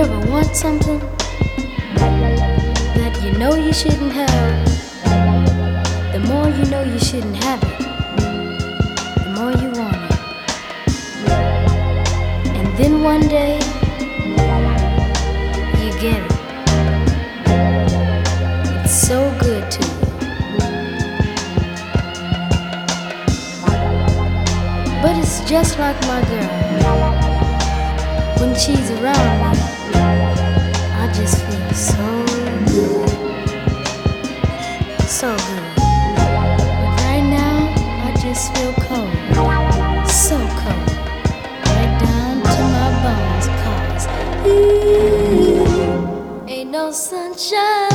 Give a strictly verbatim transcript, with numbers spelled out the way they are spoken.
ever want something that you know you shouldn't have? The more you know you shouldn't have it, the more you want it. And then one day, you get it. It's so good to you. But it's just like my girl. When she's around me, I just feel so good. So good. But right now, I just feel cold. So cold. Right down to my bones, 'cause ooh, ain't no sunshine